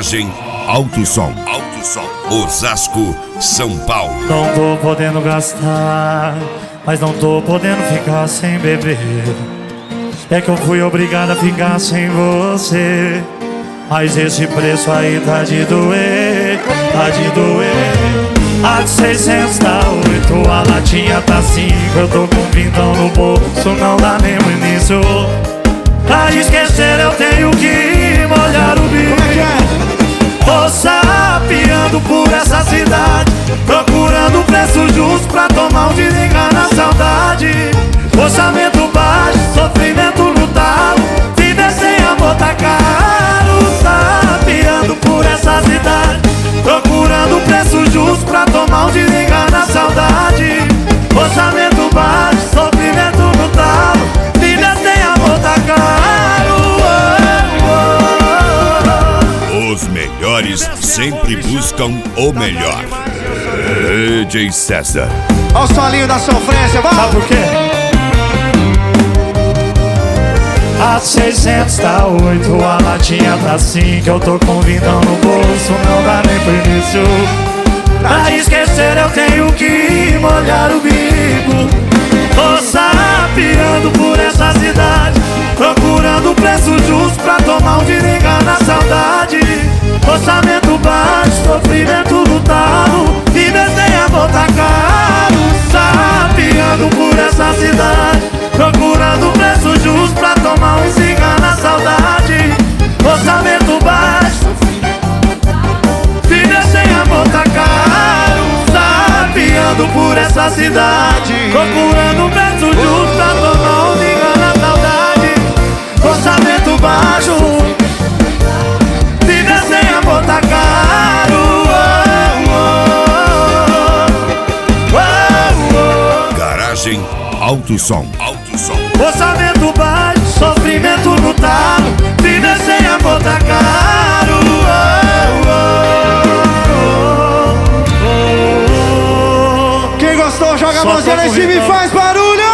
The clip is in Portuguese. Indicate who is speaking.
Speaker 1: Garagem Alto Som. Alto Som. Osasco, São Paulo.
Speaker 2: Não tô podendo gastar, mas não tô podendo ficar sem beber. É que eu fui obrigado a ficar sem você, mas esse preço aí tá de doer, tá de doer. A de 600 tá 8, a latinha tá 5. Eu tô com vintão no bolso, não dá nem o início. Pra esquecer eu tenho que molhar o bico.
Speaker 3: Como é que é?
Speaker 2: Tô sapeando por essa cidade, procurando o preço justo pra tomar um desliga na saudade. Orçamento baixo, sofrimento no talo, viver sem amor tá caro. Sapeando por essa cidade, procurando o preço justo pra tomar um desliga na saudade. Orçamento baixo, sofrimento no talo, viver sem amor tá caro.
Speaker 1: Os melhores sempre buscam o melhor. DJ César.
Speaker 3: Olha o solinho da sofrência, vamos!
Speaker 2: Sabe por quê? A 600 tá 8, a latinha tá 5. Eu tô com vintão no bolso, não dá nem pro início. Pra esquecer eu tenho que molhar o bico. Tô sapeando por essa cidade, procurando o preço justo pra tomar um desliga na saudade. Orçamento baixo, sofrimento no talo, viver sem amor tá caro. Sapeando por essa cidade, procurando o preço justo pra tomar um desliga na saudade. Orçamento baixo, viver sem amor tá caro. Sapeando por essa cidade, procurando o preço justo pra tomar um desliga na saudade. Orçamento baixo, viver sem amor tá caro.
Speaker 1: Garagem Alto Som. Alto Som.
Speaker 2: Orçamento baixo, sofrimento no talo, viver sem amor tá caro.
Speaker 3: Quem gostou, joga a
Speaker 2: Só
Speaker 3: mãozinha
Speaker 2: tô
Speaker 3: lá em
Speaker 2: com
Speaker 3: cima e
Speaker 2: vintão.
Speaker 3: faz barulho!